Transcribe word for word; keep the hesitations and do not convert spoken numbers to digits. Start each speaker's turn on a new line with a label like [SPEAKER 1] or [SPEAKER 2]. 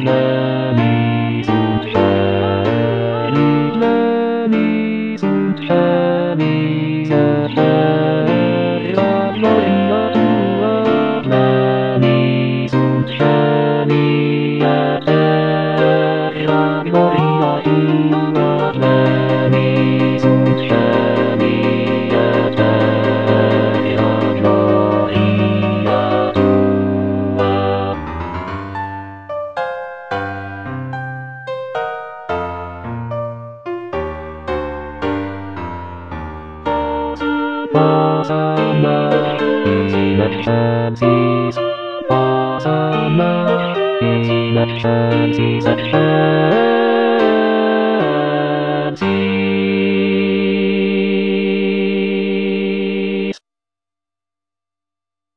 [SPEAKER 1] Leni sunt Leni, Leni sunt Leni sunt Leni, la gloria tua. Leni sunt Leni et Leni, la gloria tua. Leni sunt Leni et Leni, la gloria tua. Hosanna, in excelsis, Hosanna, in excelsis, excelsis.